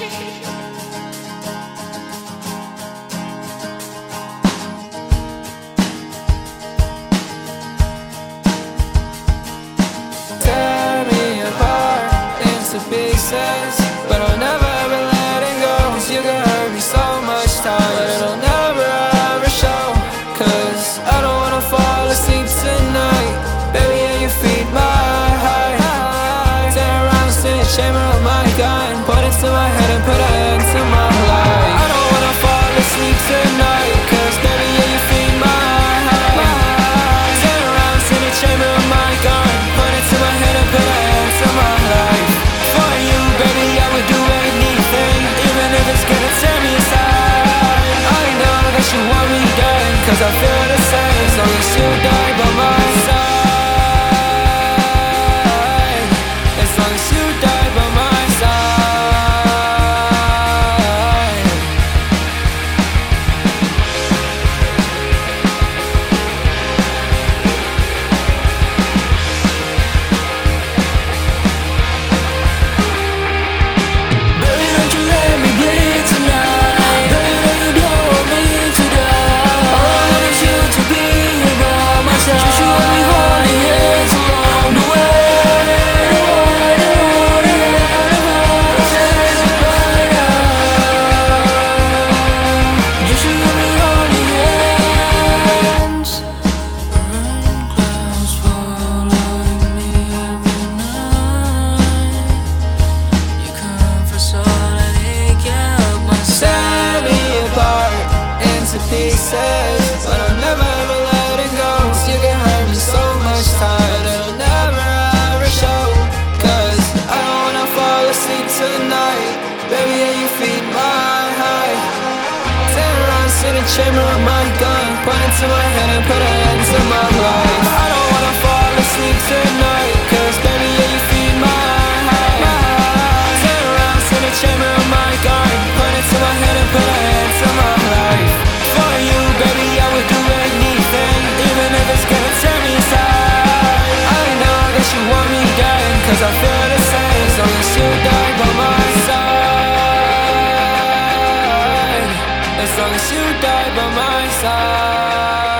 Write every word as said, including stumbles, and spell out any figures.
Tear me apart into pieces, but I'll never ever let it go. 'Cause you can hurt me so much time, but it'll never ever show. 'Cause I don't wanna fall asleep tonight. Baby, yeah, you feed my heart. Turn around, sit in the chamber of my gun. Point it to my head and put a hand to my life. I don't wanna fall asleep tonight. 'Cause baby, yeah, you feed my heart. Turn around, sit in the chamber of my gun. Point it to my head and put a hand to my life. For you, baby, I would do anything, even if it's gonna tear me aside. I know that you want me dead, 'cause I feel the same. As long as you die by my side. As long as you die by my side. Baby, don't you let me bleed tonight. Baby, don't you don't want me to die. All I want is you to be here by my side. Just you and me holding hands along the way. Just you and me holding hands. Rain clouds following me every night. You confess all I didn't get myself. Tear me apart into pieces, but I'll never ever let it go. 'Cause you can hurt me so much time, but it'll never ever show. 'Cause I don't wanna fall asleep tonight. Baby, yeah, you feed my heart. Turn around, sit in the chamber of my gun. Point it to my head and put a hand to my life. I don't wanna fall asleep tonight. 'Cause baby, yeah, you feed my heart. Turn around, sit in the chamber of my gun. Point it to my head and put a hand to my life. For you, baby, I would do anything, even if it's gonna tear me aside. I know that you want me dead, 'cause I feel the same. As long as you die by my side. As long as you die by my side.